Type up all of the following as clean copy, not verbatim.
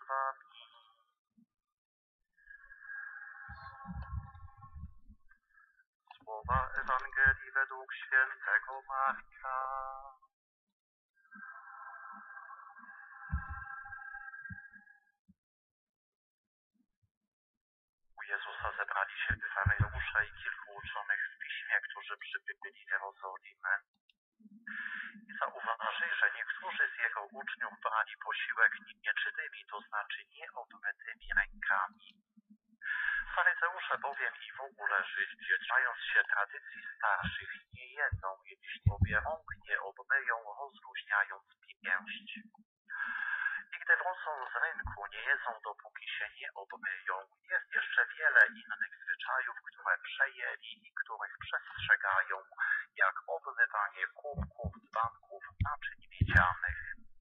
wami. Słowa Ewangelii według świętego Marka. U Jezusa zebrali się faryzeusze i kilku uczonych w piśmie, którzy przybyli z Jerozolimy. I zauważyli, że niektórzy z jego uczniów brali posiłek nieczytymi, to znaczy nieobmytymi rękami. Faryzeusze bowiem i w ogóle Żydzi, trzymając się tradycji starszych, nie jedzą, jeśli sobie rąk nie obmyją, rozluźniając pięść. I gdy wrócą z rynku, nie jedzą, dopóki się nie obmyją. Jest jeszcze wiele innych zwyczajów, które przejęli i których przestrzegają, jak obmywanie kubków, dzbanków, naczyń miedzianych.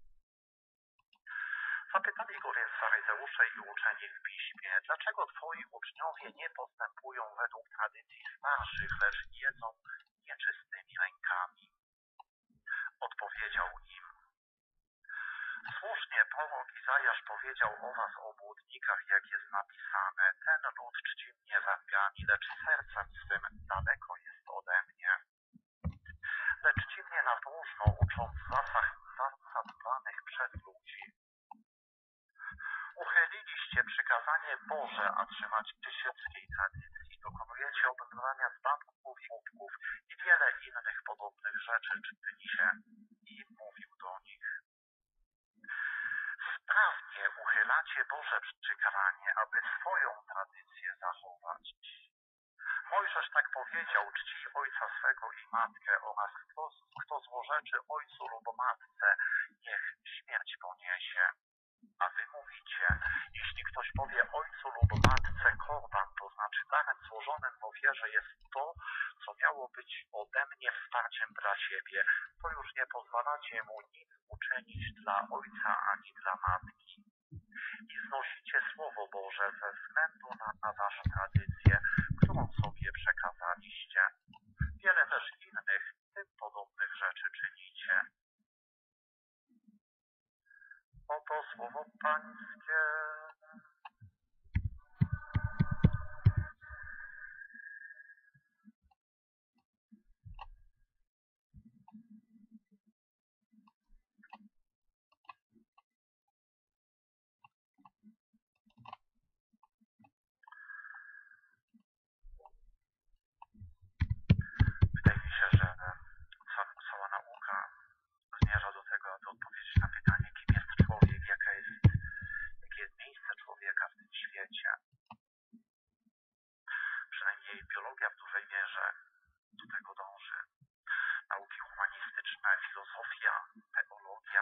Zapytali go więc faryzeusze i uczeni w piśmie, dlaczego twoi uczniowie nie postępują według tradycji starszych, lecz jedzą nieczystymi rękami? Odpowiedział im: słusznie prorok Izajasz powiedział o was obłudnikach, jak jest napisane: ten lud czci mnie wargami, lecz sercem swym daleko jest ode mnie. Lecz czci mnie na próżno, ucząc zasad danych przez ludzi. Uchyliliście przykazanie Boże, a trzymacie się świeckiej tradycji. Dokonujecie obmywania dzbanków i kubków i wiele innych podobnych rzeczy czynicie. I mówił do nich: sprawnie uchylacie Boże przykazanie, aby swoją tradycję zachować. Mojżesz tak powiedział: czci ojca swego i matkę, oraz kto złorzeczy ojcu lub matce, niech śmierć poniesie. A wy mówicie: jeśli ktoś powie ojcu lub matce korban, to znaczy darem złożonym w ofierze jest to, co miało być ode mnie wsparciem dla siebie, to już nie pozwalacie mu nic uczynić dla ojca ani dla matki. I znosicie Słowo Boże ze względu na waszą tradycję, którą sobie przekazaliście. Wiele też innych, tym podobnych rzeczy czynicie. Oto słowo Pańskie. Wydaje mi się, że cała nauka zmierza do tego, aby odpowiedzieć na pytanie, kim jest człowiek, jakie jest miejsce człowieka w tym świecie. Przynajmniej biologia w dużej mierze do tego dąży. Nauki humanistyczne, filozofia, teologia.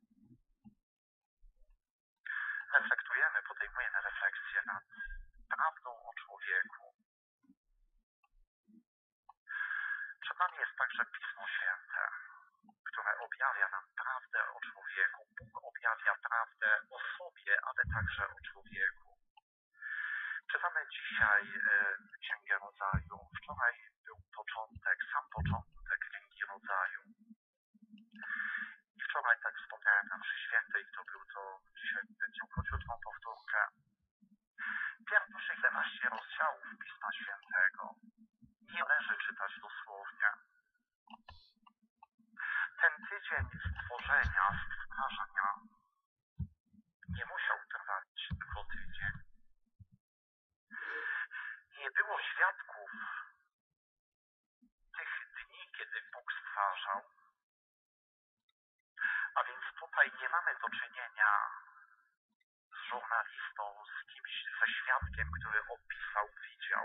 Podejmujemy refleksję nad prawdą o człowieku. Przed nami jest także Pismo Święte, które objawia nam prawdę o człowieku. Bóg objawia prawdę o sobie, ale także o człowieku. Czytamy dzisiaj Księgę Rodzaju. Wczoraj był sam początek Księgi Rodzaju. I wczoraj, tak wspomniałem na mszy świętej, dzisiaj będzie króciutką powtórkę. Pierwszych 11 rozdziałów Pisma Świętego nie należy czytać dosłownie. Ten tydzień stworzenia nie musiał trwać tylko tydzień. Nie było świadków tych dni, kiedy Bóg stwarzał. A więc tutaj nie mamy do czynienia z żurnalistą, z kimś, ze świadkiem, który opisał, widział.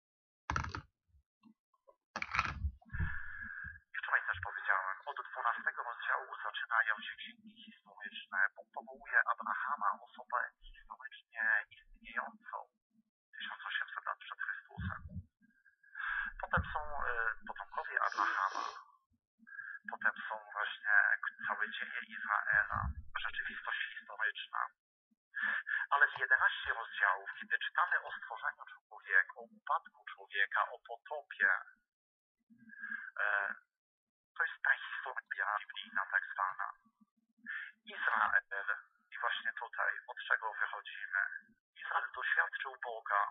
I wczoraj też powiedziałem, od 12 rozdziału zaczynają się księgi historyczne. Bóg powołuje Abrahama, osobę historycznie istniejącą 1800 lat przed Chrystusem. Potem są potomkowie Abrahama. Potem są właśnie całe dzieje Izraela, rzeczywistość historyczna. Ale w 11 rozdziałów, kiedy czytamy o stworzeniu człowieka, o upadku człowieka, o potopie, to jest ta historia biblijna tak zwana. Izrael, i właśnie tutaj, od czego wychodzimy. Izrael doświadczył Boga.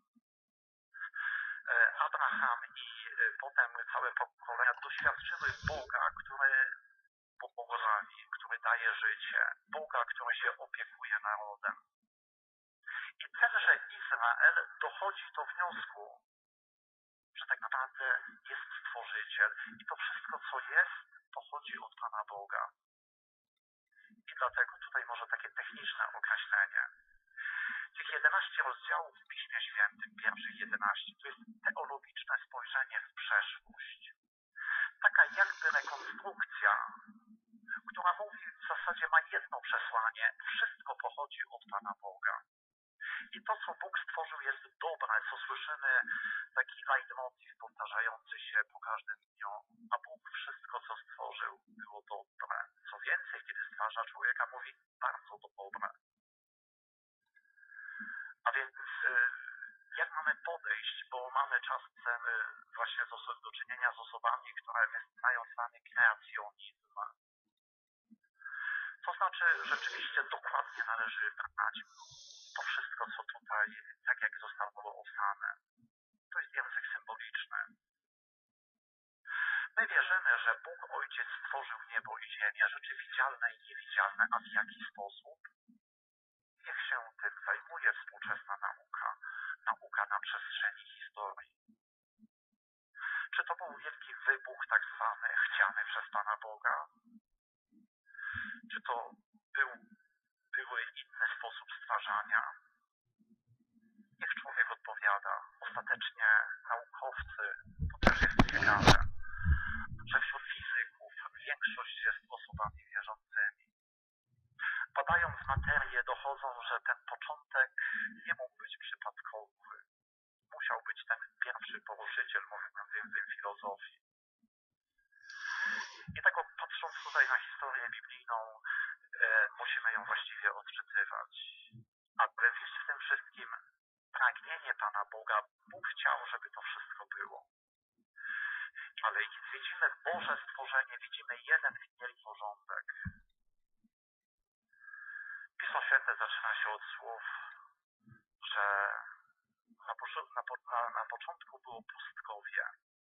Abraham i potem całe pokolenia doświadczyły Boga, który błogosławi, który daje życie, Boga, który się opiekuje narodem. I tenże Izrael dochodzi do wniosku, że tak naprawdę jest Stworzyciel i to wszystko, co jest, pochodzi od Pana Boga. I dlatego tutaj może takie techniczne określenie. Tych 11 rozdziałów w Piśmie Świętym, pierwszych 11, to jest teologiczne spojrzenie w przeszłość. Taka jakby rekonstrukcja, która mówi, w zasadzie ma jedno przesłanie, wszystko pochodzi od Pana Boga. I to, co Bóg stworzył, jest dobre, co słyszymy, taki leitmotiv powtarzający się po każdym dniu, a Bóg wszystko, co stworzył, było dobre. Co więcej, kiedy stwarza człowieka, mówi bardzo dobre. A więc jak mamy podejść, bo mamy czasem właśnie do czynienia z osobami, które wyznają zwany kreacjonizm. To znaczy, rzeczywiście dokładnie należy brać to wszystko, co tutaj, tak jak zostało opisane. To jest język symboliczny. My wierzymy, że Bóg Ojciec stworzył niebo i ziemię, rzeczy widzialne i niewidzialne, a w jaki sposób? Niech się tym zajmuje współczesna nauka na przestrzeni historii. Czy to był wielki wybuch tak zwany, chciany przez Pana Boga? Czy to były inny sposób stwarzania? Niech człowiek odpowiada. Ostatecznie naukowcy, to też jest ciekawe, że wśród fizyków większość jest osobami wierzącymi. Badając materię, dochodzą, że ten początek nie mógł być przypadkowy. Musiał być ten pierwszy poruszyciel, mówiąc językiem filozofii. I tak patrząc tutaj na historię biblijną, musimy ją właściwie odczytywać. Ale jest w tym wszystkim pragnienie Pana Boga. Bóg chciał, żeby to wszystko było. Ale kiedy widzimy Boże stworzenie, widzimy jeden wielki porządek. Pismo Święte zaczyna się od słów, że na początku było pustkowie.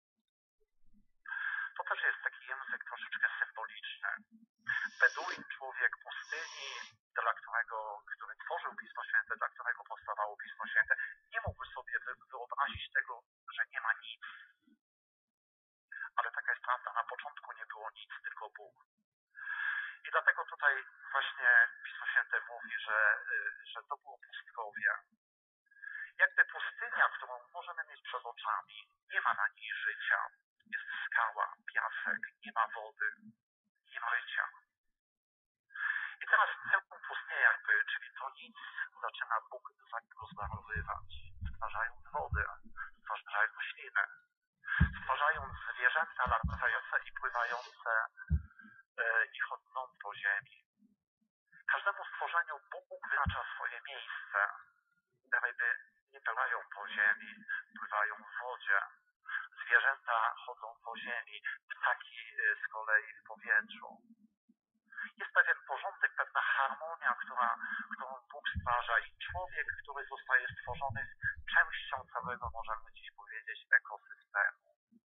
To też jest taki język troszeczkę symboliczny. Beduin, człowiek pustyni, który tworzył Pismo Święte, dla którego powstawało Pismo Święte, nie mógł sobie wyobrazić tego, że nie ma nic. Ale taka jest prawda, na początku nie było nic, tylko Bóg. I dlatego tutaj właśnie Pismo Święte mówi, że to było pustkowie. Jakby pustynia, którą możemy mieć przed oczami, nie ma na niej życia. Jest skała, piasek, nie ma wody, nie ma życia. I teraz tę pustynię czyli to nic, zaczyna Bóg zagospodarowywać, stwarzając wodę, stwarzając rośliny, stwarzając zwierzęta latające i pływające i chodzące po ziemi. Każdemu stworzeniu Bóg wyznacza swoje miejsce. Ryby nie pływają po ziemi, pływają w wodzie. Zwierzęta chodzą po ziemi, ptaki z kolei w powietrzu. Jest pewien porządek, pewna harmonia, którą Bóg stwarza i człowiek, który zostaje stworzony, jest częścią całego, możemy dziś powiedzieć, ekosystemu.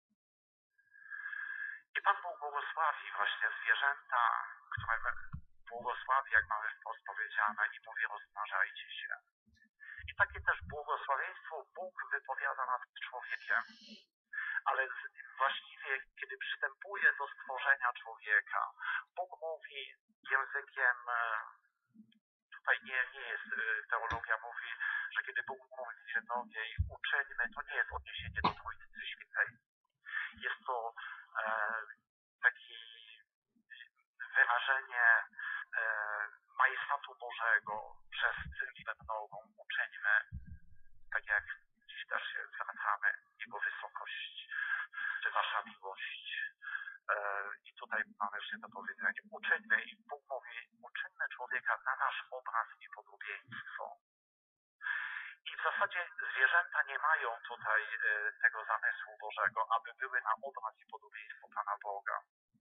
I Pan Bóg błogosławi właśnie zwierzęta, które błogosławi, jak mamy wprost powiedziane, i mówi, rozmnażajcie się. I takie też błogosławieństwo Bóg wypowiada nad człowiekiem. Ale właściwie, kiedy przystępuje do stworzenia człowieka, Bóg mówi językiem, tutaj nie jest, teologia mówi, że kiedy Bóg mówi Synowiej, uczyńmy, to nie jest odniesienie do Trójcy Świętej. Jest to takie wyrażenie majestatu Bożego przez liczbę mnogą. Uczyńmy, tak jak dziś też się zwracamy, Jego wysokość, czy Wasza miłość. I tutaj mamy jeszcze to powiedzenie. Uczyńmy, i Bóg mówi, uczyńmy człowieka na nasz obraz i podobieństwo. I w zasadzie zwierzęta nie mają tutaj tego zamysłu Bożego, aby były na obraz i podobieństwo Pana Boga.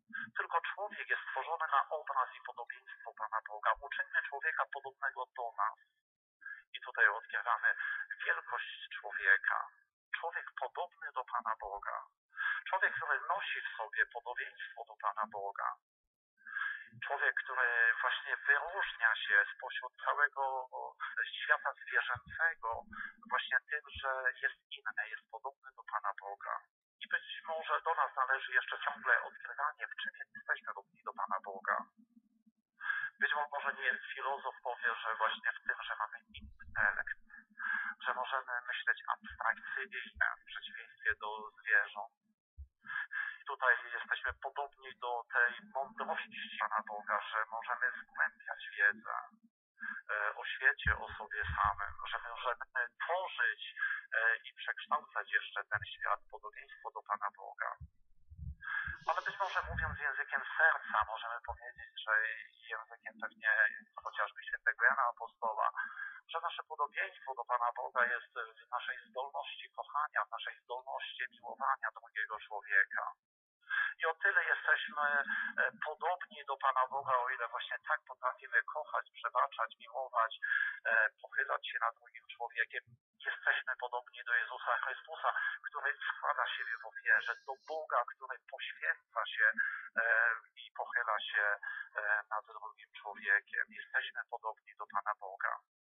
Tylko człowiek jest stworzony na obraz i podobieństwo Pana Boga. Uczyńmy człowieka podobnego do nas. I tutaj odkrywamy wielkość człowieka. Człowiek podobny do Pana Boga. Człowiek, który nosi w sobie podobieństwo do Pana Boga. Człowiek, który właśnie wyróżnia się spośród całego świata zwierzęcego właśnie tym, że jest inny, jest podobny do Pana Boga. I być może do nas należy jeszcze ciągle odkrywanie, w czym jesteśmy równi do Pana Boga. Być może nie filozof powie, że właśnie w tym, że mamy intelekt, że możemy myśleć abstrakcyjnie w przeciwieństwie do zwierząt. I tutaj jesteśmy podobni do tej mądrości Pana Boga, że możemy zgłębiać wiedzę o świecie, o sobie samym, że możemy tworzyć i przekształcać jeszcze ten świat, podobieństwo do Pana Boga. Ale być może mówiąc językiem serca, możemy powiedzieć, że językiem pewnie chociażby świętego Jana Apostoła, że nasze podobieństwo do Pana Boga jest w naszej zdolności kochania, w naszej zdolności miłowania drugiego człowieka. I o tyle jesteśmy podobni do Pana Boga, o ile właśnie tak potrafimy kochać, przebaczać, miłować, pochylać się nad drugim człowiekiem. Jesteśmy podobni do Jezusa Chrystusa, który składa siebie w ofierze, do Boga, który poświęca się i pochyla się nad drugim człowiekiem. Jesteśmy podobni do Pana Boga.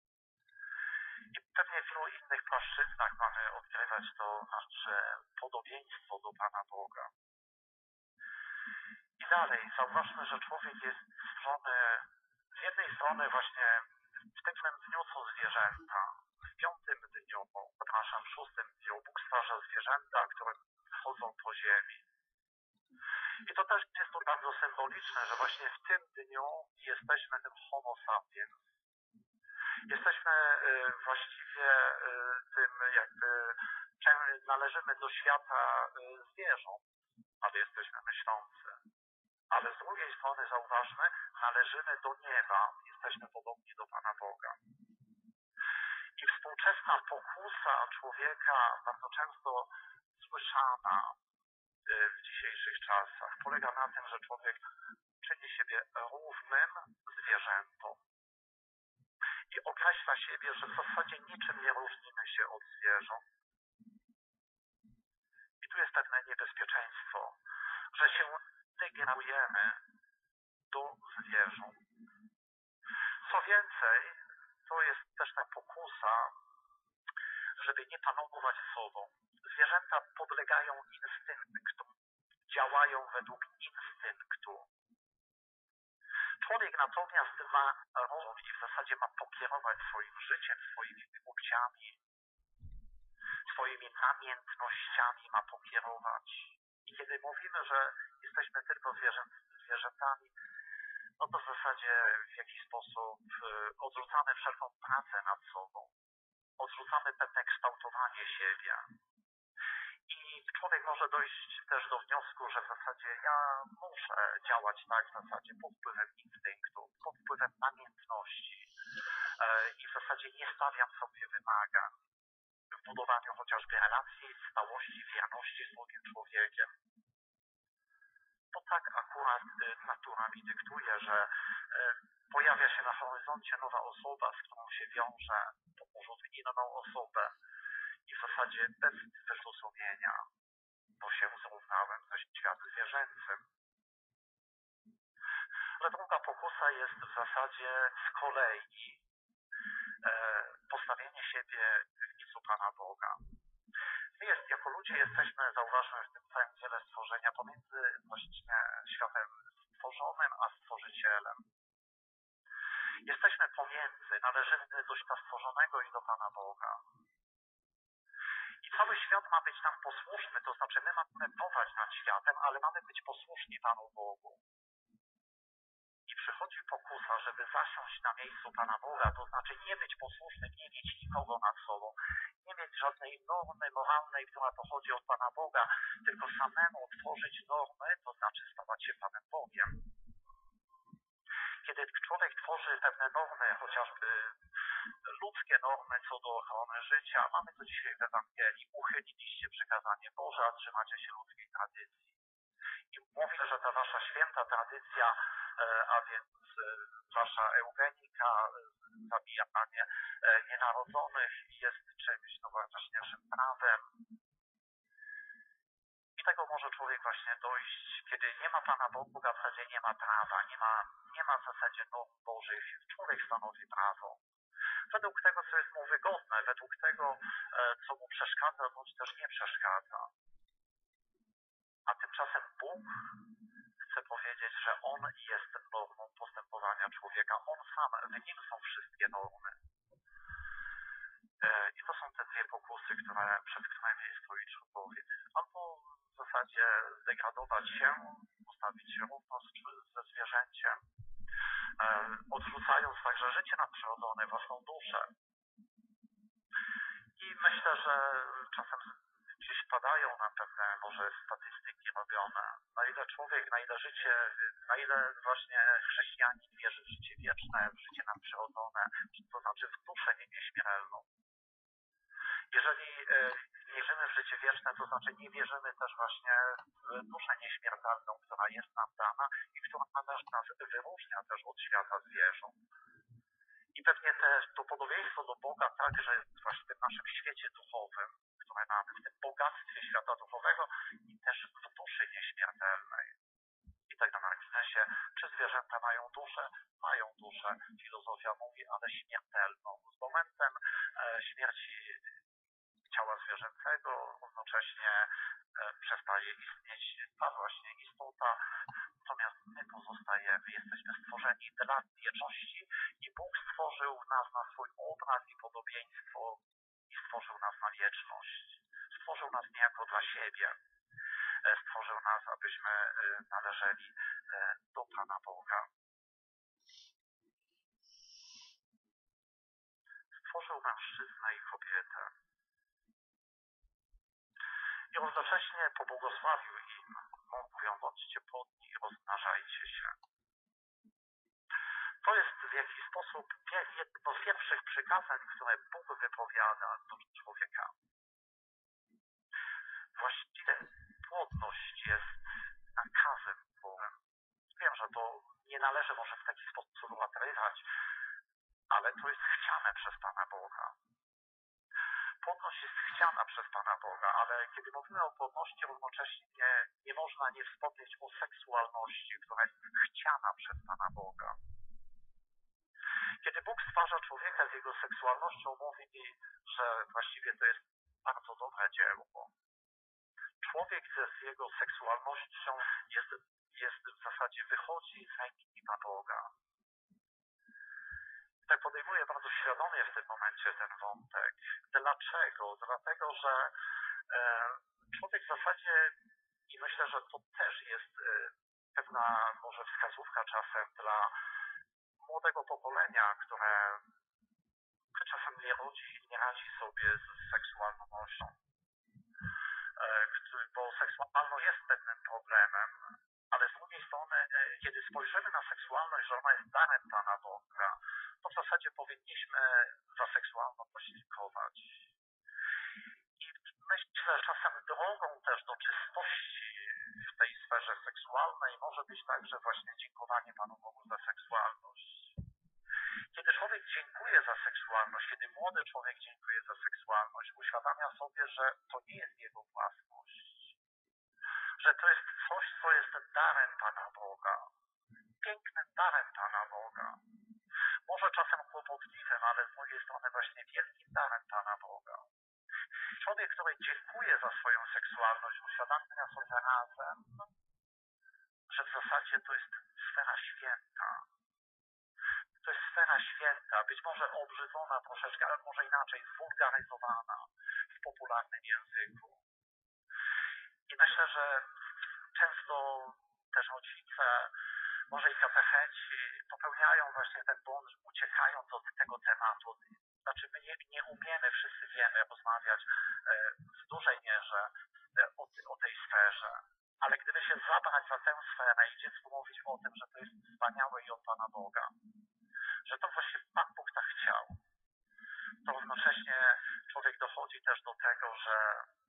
I pewnie w wielu innych płaszczyznach mamy odkrywać to nasze podobieństwo do Pana Boga. I dalej zauważmy, że człowiek jest stworzony z jednej strony właśnie w tym samym dniu co zwierzęta. W piątym dniu, przepraszam, w szóstym dniu Bóg stwarza zwierzęta, które chodzą po ziemi. I to też jest to bardzo symboliczne, że właśnie w tym dniu jesteśmy tym homo sapiens. Jesteśmy właściwie tym jakby, należymy do świata zwierząt, ale jesteśmy myślący. Ale z drugiej strony zauważmy, należymy do nieba, jesteśmy podobni do Pana Boga. I współczesna pokusa człowieka, bardzo często słyszana w dzisiejszych czasach, polega na tym, że człowiek czyni siebie równym zwierzętom. I określa siebie, że w zasadzie niczym nie różnimy się od zwierząt. I tu jest pewne niebezpieczeństwo, że się degenerujemy do zwierząt. Co więcej, to jest też ta pokusa, żeby nie panować sobą. Zwierzęta podlegają instynktom, działają według instynktu. Człowiek natomiast ma rozum i w zasadzie ma pokierować swoim życiem, swoimi wykuciami, swoimi namiętnościami ma pokierować. I kiedy mówimy, że jesteśmy tylko zwierzętami, no to w zasadzie w jakiś sposób odrzucamy wszelką pracę nad sobą. Odrzucamy pewne kształtowanie siebie. I człowiek może dojść też do wniosku, że w zasadzie ja muszę działać tak w zasadzie pod wpływem instynktu, pod wpływem namiętności i w zasadzie nie stawiam sobie wymagań w budowaniu chociażby relacji, stałości, wierności z drugim człowiekiem. Bo tak akurat natura mi dyktuje, że pojawia się na horyzoncie nowa osoba, z którą się wiąże, to porzut inną osobę i w zasadzie bez wyrozumieenia, bo się zrównałem ze światem zwierzęcym. Ale druga pokusa jest w zasadzie z kolei postawienie siebie w miejscu Pana Boga. My jako ludzie jesteśmy, zauważmy, w tym całym dziele stworzenia pomiędzy właśnie światem stworzonym a Stworzycielem. Jesteśmy pomiędzy, należymy do świata stworzonego i do Pana Boga. I cały świat ma być nam posłuszny, to znaczy my mamy panować nad światem, ale mamy być posłuszni Panu Bogu. I przychodzi pokusa, żeby zasiąść na miejscu Pana Boga, to znaczy nie być posłusznym, nie mieć nikogo nad sobą, nie mieć żadnej normy moralnej, która pochodzi od Pana Boga, tylko samemu tworzyć normy, to znaczy stawać się Panem Bogiem. Kiedy człowiek tworzy pewne normy, chociażby ludzkie normy co do ochrony życia, mamy to dzisiaj w Ewangelii, uchyliliście przykazanie Boże, a trzymacie się ludzkiej tradycji. I mówi, że ta wasza święta tradycja, a więc wasza eugenika, zabijanie nienarodzonych jest czymś nowocześniejszym prawem. I tego może człowiek właśnie dojść, kiedy nie ma Pana Boga, w zasadzie nie ma prawa, nie ma w zasadzie norm Bożych. Człowiek stanowi prawo. Według tego, co jest mu wygodne, według tego, co mu przeszkadza, bądź też nie przeszkadza. A tymczasem Bóg chce powiedzieć, że On jest normą postępowania człowieka. On sam, w Nim są wszystkie normy. I to są te dwie pokusy, przed którymi stoi człowiek. Albo w zasadzie zdegradować się, postawić się równo ze zwierzęciem, odrzucając także życie nadprzyrodzone, własną duszę. I myślę, że czasem gdzieś padają nam pewne może statystyki robione, na ile życie, na ile właśnie chrześcijanin wierzy w życie wieczne, w życie nadprzyrodzone, to znaczy w duszę nieśmiertelną. Jeżeli wierzymy w życie wieczne, to znaczy nie wierzymy też właśnie w duszę nieśmiertelną, która jest nam dana i która nas wyróżnia też od świata zwierząt. I pewnie to podobieństwo do Boga także właśnie w tym naszym świecie duchowym, które mamy, w tym bogactwie świata duchowego i też w duszy nieśmiertelnej. I tak na marginesie, czy zwierzęta mają duszę? Mają duszę. Filozofia mówi, ale śmiertelną. Z momentem śmierci ciała zwierzęcego równocześnie przestaje istnieć ta właśnie istota, natomiast my pozostajemy, jesteśmy stworzeni dla wieczności i Bóg stworzył nas na swój obraz i podobieństwo i stworzył nas na wieczność. Stworzył nas niejako dla siebie. Stworzył nas, abyśmy należeli do Pana Boga. Stworzył mężczyznę i kobietę. I równocześnie pobłogosławił im, mówiąc, bądźcie płodni i rozmnażajcie się. To jest w jakiś sposób jedno z pierwszych przykazań, które Bóg wypowiada do człowieka. Właściwie płodność jest nakazem Bogiem. Wiem, że to nie należy może w taki sposób ułatwiać, ale to jest chciane przez Pana Boga. Płodność jest chciana przez Pana Boga, ale kiedy mówimy o płodności, równocześnie nie można nie wspomnieć o seksualności, która jest chciana przez Pana Boga. Kiedy Bóg stwarza człowieka z jego seksualnością, mówi, że właściwie to jest bardzo dobre dzieło. Człowiek z jego seksualnością jest w zasadzie wychodzi z ręki Pana Boga. Tak podejmuję bardzo świadomie w tym momencie ten wątek. Dlaczego? Dlatego, że człowiek w zasadzie, i myślę, że to też jest pewna może wskazówka czasem dla młodego pokolenia, które czasem nie radzi sobie z seksualnością. Bo seksualność jest pewnym problemem, ale z drugiej strony, kiedy spojrzymy na seksualność, że ona jest darem Pana Boga, to w zasadzie powinniśmy za seksualność dziękować. I myślę, że czasem drogą też do czystości w tej sferze seksualnej może być także właśnie dziękowanie Panu Bogu za seksualność. Kiedy człowiek dziękuje za seksualność, kiedy młody człowiek dziękuje za seksualność, uświadamia sobie, że to nie jest jego własność. Że to jest coś, co jest darem Pana Boga. Pięknym darem Pana Boga. Może czasem kłopotliwym, ale z drugiej strony właśnie wielkim darem Pana Boga. Człowiek, który dziękuje za swoją seksualność, uświadamia sobie zarazem, że w zasadzie to jest sfera święta. To jest sfera święta, być może obrzydzona troszeczkę, ale może inaczej, zwulgaryzowana w popularnym języku. I myślę, że często też rodzice, może i katecheci popełniają właśnie ten błąd, uciekając od tego tematu. Znaczy my nie umiemy, wszyscy wiemy rozmawiać w dużej mierze o tej sferze. Ale gdyby się zabrać za tę sferę i dziecku mówić o tym, że to jest wspaniałe i od Pana Boga, że to właśnie Pan Bóg tak chciał, to równocześnie człowiek dochodzi też do tego, że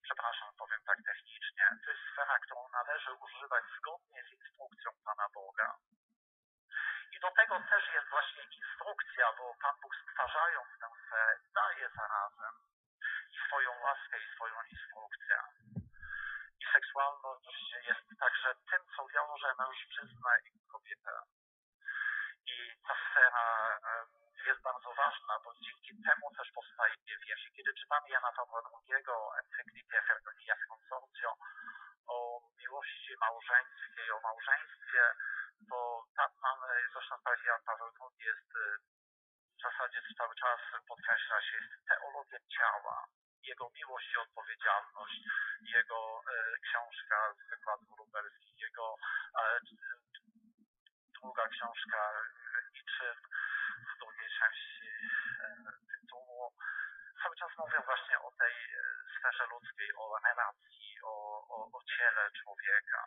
przepraszam, powiem tak technicznie, to jest sfera, którą należy używać zgodnie z instrukcją Pana Boga. I do tego też jest właśnie instrukcja, bo Pan Bóg stwarzając tę sferę daje zarazem i swoją łaskę i swoją instrukcję. I seksualność jest także tym, co wiąże mężczyznę i kobietę. I ta sfera jest bardzo ważna, bo dzięki temu też powstaje więź. Kiedy czytamy Jana Pawła II, encyklikę Filia Consortio o miłości małżeńskiej, o małżeństwie, to tam mamy, zresztą Jan Paweł II jest w zasadzie cały czas podkreśla się, jest teologią ciała. Jego miłość i odpowiedzialność, jego książka z wykładów lubelskich, jego druga książka Niczym w drugiej części tytułu cały czas mówią właśnie o tej sferze ludzkiej, o relacji, o ciele człowieka.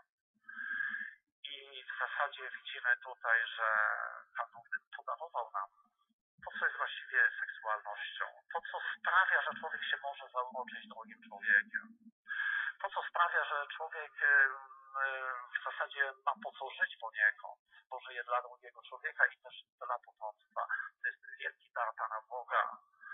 I w zasadzie widzimy tutaj, że Pan Bóg podarował nam to, co jest właściwie seksualnością, to, co sprawia, że człowiek się może zauroczyć drugim człowiekiem, to, co sprawia, że człowiek w zasadzie ma po co żyć poniekąd, bo żyje dla drugiego człowieka i też dla potomstwa. To jest wielki dar Pana Boga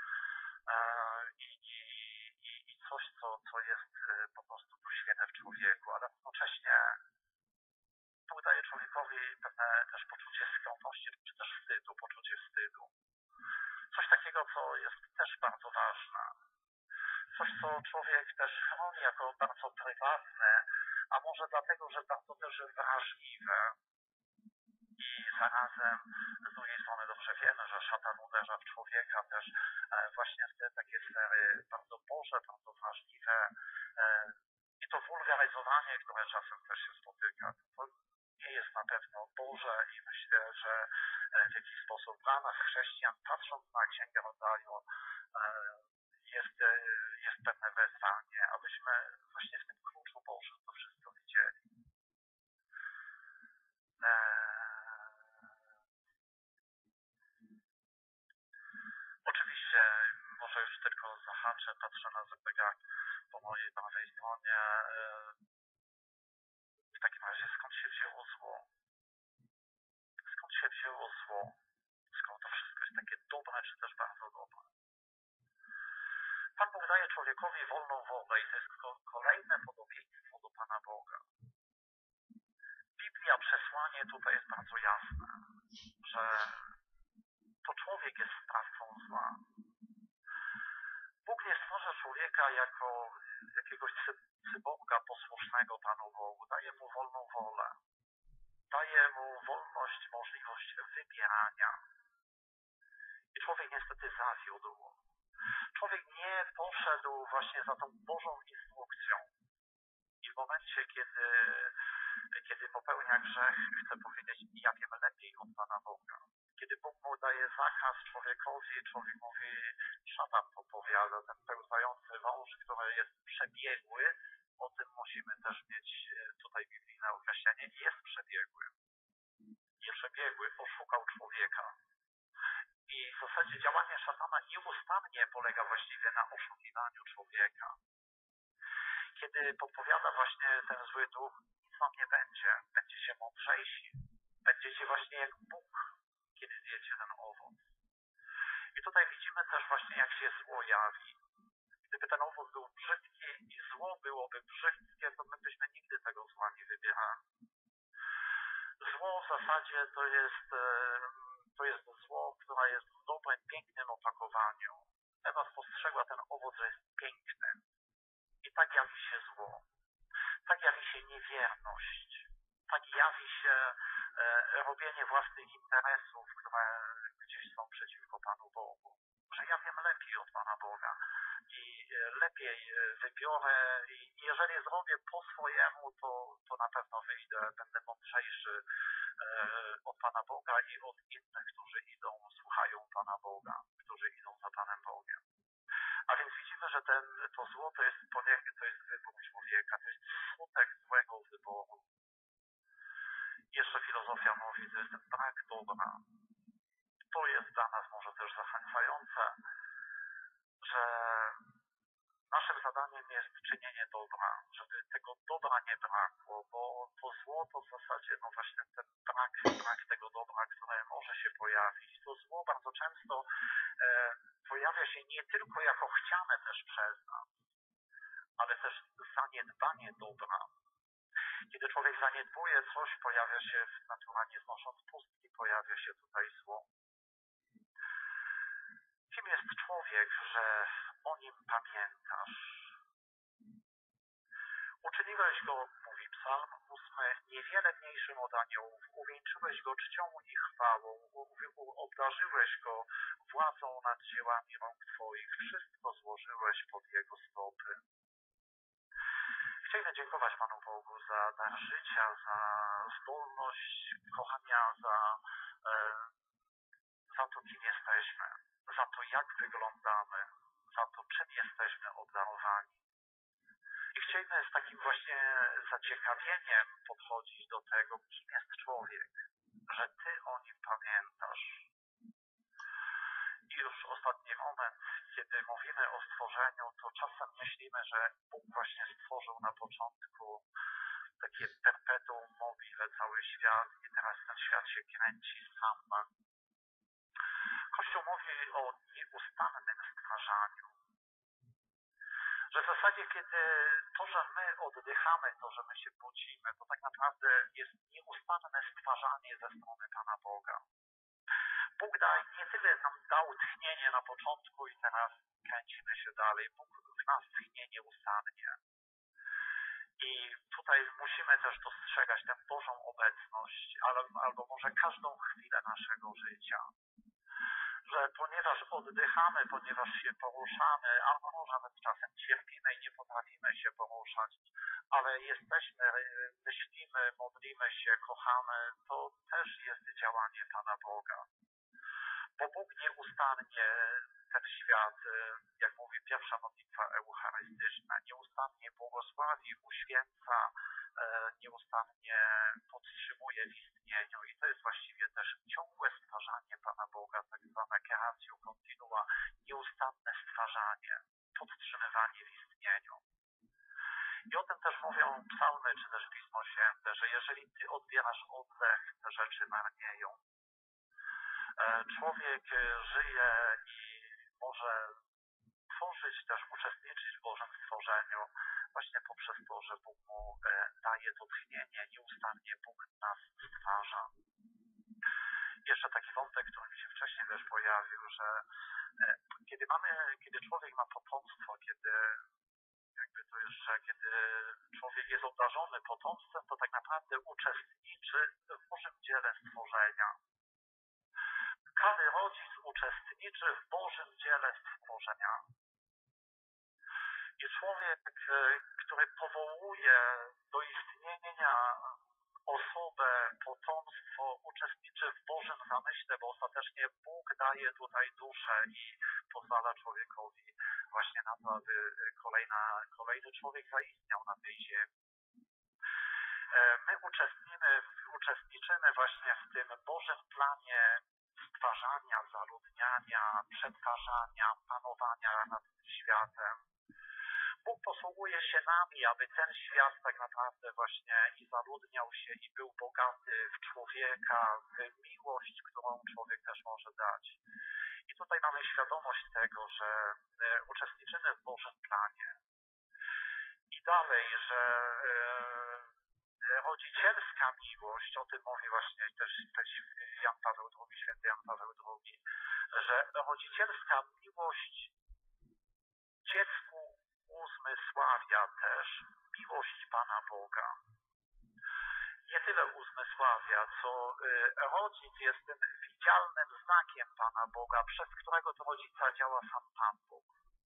i coś, co jest po prostu świetne w człowieku, ale jednocześnie Bóg daje człowiekowi pewne też poczucie skromności, czy też wstydu, poczucie wstydu. Coś takiego, co jest też bardzo ważne. Coś, co człowiek też chroni jako bardzo prywatne, a może dlatego, że bardzo też wrażliwe. I zarazem z drugiej strony dobrze wiemy, że szatan uderza w człowieka też właśnie w te takie sfery bardzo boże, bardzo wrażliwe. I to wulgaryzowanie, które czasem też się spotyka, to nie jest na pewno Boże i myślę, że w jakiś sposób dla nas chrześcijan, patrząc na Księgę Rodzaju, jest pewne wezwanie, abyśmy właśnie w tym kluczu Bożym to wszystko widzieli. Oczywiście może już tylko zahaczę, patrzę na zegarek po mojej prawej stronie. W takim razie skąd się wzięło zło? Skąd się wzięło zło? Skąd to wszystko jest takie dobre, czy też bardzo dobre? Pan Bóg daje człowiekowi wolną wolę i to jest kolejne podobieństwo do Pana Boga. Biblia, przesłanie tutaj jest bardzo jasne, że to człowiek jest sprawcą zła. Bóg nie stwarza człowieka jako jakiegoś cyborga posłusznego Panu Bogu. Daje mu wolną wolę. Daje mu wolność, możliwość wybierania. I człowiek niestety zawiódł. Człowiek nie poszedł właśnie za tą Bożą instrukcją. I w momencie, kiedy popełnia grzech, chce powiedzieć, ja wiem lepiej od Pana Boga. Kiedy Bóg mu daje zakaz człowiekowi, człowiek mówi, szatan powiada, ten pełzający wąż, który jest przebiegły, o tym musimy też mieć tutaj biblijne określenie, jest przebiegły. Jest przebiegły, oszukał człowieka. I w zasadzie działanie szatana nieustannie polega właściwie na oszukiwaniu człowieka. Kiedy podpowiada właśnie ten zły duch, nic wam nie będzie. Będziecie mądrzejsi. Będziecie właśnie jak Bóg, kiedy zjecie ten owoc. I tutaj widzimy też właśnie, jak się zło jawi. Gdyby ten owoc był brzydki i zło byłoby brzydkie, to my byśmy nigdy tego zła nie wybierali. Zło w zasadzie to jest zło, które jest w dobrym, pięknym opakowaniu. Ewa spostrzegła ten owoc, że jest piękny. I tak jawi się zło. Tak jawi się niewierność. Tak jawi się robienie własnych interesów, które gdzieś są przeciwko Panu Bogu. Że ja wiem lepiej od Pana Boga i lepiej wybiorę i jeżeli zrobię po swojemu, to na pewno wyjdę, będę mądrzejszy od Pana Boga i od innych, którzy słuchają Pana Boga, którzy idą za Panem Bogiem. A więc widzimy, że to zło to jest wybór człowieka, to jest skutek złego wyboru. Jeszcze filozofia mówi, to jest ten brak dobra. To jest dla nas może też zachęcające, że naszym zadaniem jest czynienie dobra, żeby tego dobra nie brakło, bo to zło to w zasadzie no właśnie ten brak tego dobra, które może się pojawić. To zło bardzo często pojawia się nie tylko jako chciane też przez nas, ale też zaniedbanie dobra. Kiedy człowiek zaniedbuje coś, pojawia się naturalnie znosząc pustki, pojawia się tutaj zło. Kim jest człowiek, że o nim pamiętasz? Uczyniłeś go, mówi Psalm 8, niewiele mniejszym od aniołów, uwieńczyłeś go czcią i chwałą, obdarzyłeś go władzą nad dziełami rąk Twoich, wszystko złożyłeś pod jego stopy. Chcielibyśmy dziękować Panu Bogu za dar życia, za zdolność kochania, za to, kim jesteśmy, za to, jak wyglądamy, za to, czym jesteśmy obdarowani. I chcielibyśmy z takim właśnie zaciekawieniem podchodzić do tego, kim jest człowiek, że Ty o nim pamiętasz. I już ostatni moment, kiedy mówimy o stworzeniu, to czasem myślimy, że Bóg właśnie stworzył na początku takie perpetuum mobile cały świat i teraz ten świat się kręci sam. Kościół mówi o nieustannym stwarzaniu. Że w zasadzie, kiedy to, że my oddychamy, to, że my się budzimy, to tak naprawdę jest nieustanne stwarzanie ze strony Pana Boga. Bóg nie tyle nam dał tchnienie na początku i teraz kręcimy się dalej. Bóg w nas tchnie nieustannie. I tutaj musimy też dostrzegać tę Bożą obecność, albo może każdą chwilę naszego życia. Że ponieważ oddychamy, ponieważ się poruszamy, a może nawet czasem cierpimy i nie potrafimy się poruszać, ale jesteśmy, myślimy, modlimy się, kochamy, to też jest działanie Pana Boga. Bo Bóg nieustannie ten świat, jak mówi pierwsza modlitwa eucharystyczna, nieustannie błogosławi, uświęca, nieustannie podtrzymuje w istnieniu i to jest właściwie też ciągłe stwarzanie Pana Boga, tak zwane creatio continua, nieustanne stwarzanie, podtrzymywanie w istnieniu. I o tym też mówią psalmy, czy też Pismo Święte, że jeżeli Ty odbierasz oddech, te rzeczy marnieją. Człowiek żyje i może tworzyć, też uczestniczyć w Bożym stworzeniu właśnie poprzez to, że Bóg mu daje to tchnienie, nieustannie Bóg nas stwarza. Jeszcze taki wątek, który mi się wcześniej też pojawił, że kiedy człowiek ma potomstwo, kiedy człowiek jest obdarzony potomstwem, to tak naprawdę uczestniczy w Bożym dziele stworzenia. Każdy rodzic uczestniczy w Bożym dziele stworzenia. I człowiek, który powołuje do istnienia osobę, potomstwo, uczestniczy w Bożym zamyśle, bo ostatecznie Bóg daje tutaj duszę i pozwala człowiekowi właśnie na to, aby kolejny człowiek zaistniał na tej ziemi. My uczestniczymy właśnie w tym Bożym planie stwarzania, zaludniania, przetwarzania, panowania nad tym światem. Bóg posługuje się nami, aby ten świat tak naprawdę właśnie i zaludniał się i był bogaty w człowieka, w miłość, którą człowiek też może dać. I tutaj mamy świadomość tego, że uczestniczymy w Bożym planie. I dalej, że rodzicielska miłość, o tym mówi właśnie też Jan Paweł II, święty Jan Paweł II, że rodzicielska miłość dziecku uzmysławia też miłość Pana Boga. Nie tyle uzmysławia, co rodzic jest tym widzialnym znakiem Pana Boga, przez którego to rodzica działa sam Pan Bóg.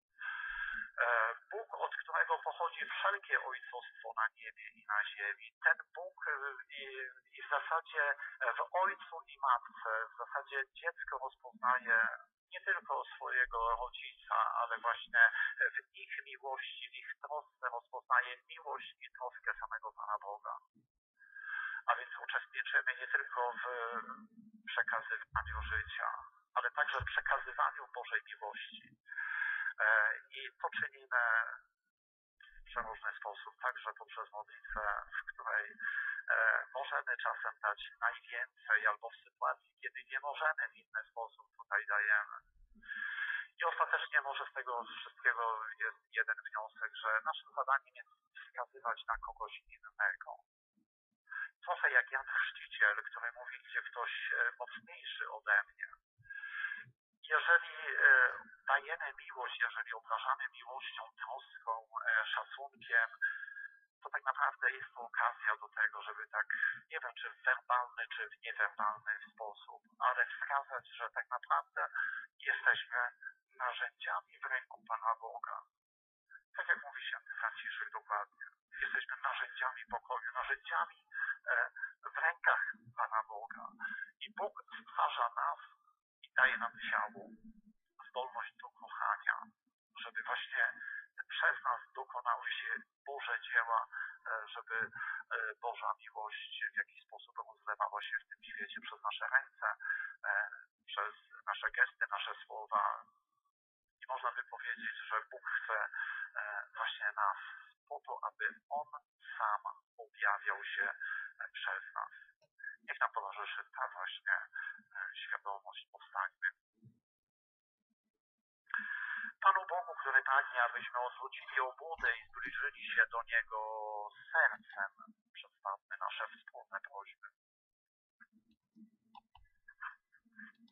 Bóg, od którego pochodzi wszelkie ojcostwo na niebie i na ziemi. Ten Bóg i w zasadzie w ojcu i matce, w zasadzie dziecko rozpoznaje nie tylko swojego rodzica, ale właśnie w ich miłości, w ich trosce rozpoznaje miłość i troskę samego Pana Boga. A więc uczestniczymy nie tylko w przekazywaniu życia, ale także w przekazywaniu Bożej miłości. I to czynimy przeróżny sposób, także poprzez modlitwę, w której możemy czasem dać najwięcej, albo w sytuacji, kiedy nie możemy w inny sposób, tutaj dajemy. I ostatecznie może z tego wszystkiego jest jeden wniosek, że naszym zadaniem jest wskazywać na kogoś innego. Trochę jak Jan Chrzciciel, który mówi, idzie ktoś mocniejszy ode mnie. Jeżeli dajemy miłość, jeżeli obrażamy miłością, troską, szacunkiem, to tak naprawdę jest to okazja do tego, żeby tak, nie wiem, czy w werbalny, czy w niewerbalny sposób, ale wskazać, że tak naprawdę jesteśmy narzędziami w ręku Pana Boga. Tak jak mówi święty Franciszek dokładnie. Jesteśmy narzędziami pokoju, narzędziami w rękach Pana Boga. I Bóg stwarza nas i daje nam ciało, zdolność do kochania, żeby właśnie przez nas dokonały się Boże dzieła, żeby Boża miłość w jakiś sposób rozlewała się w tym świecie przez nasze ręce, przez nasze gesty, nasze słowa. I można by powiedzieć, że Bóg chce właśnie nas po to, aby On sam objawiał się przez nas. Niech nam towarzyszy ta właśnie świadomość. Powstańmy. Panu Bogu, który pragnie, abyśmy odwrócili obłudę i zbliżyli się do Niego sercem, przedstawię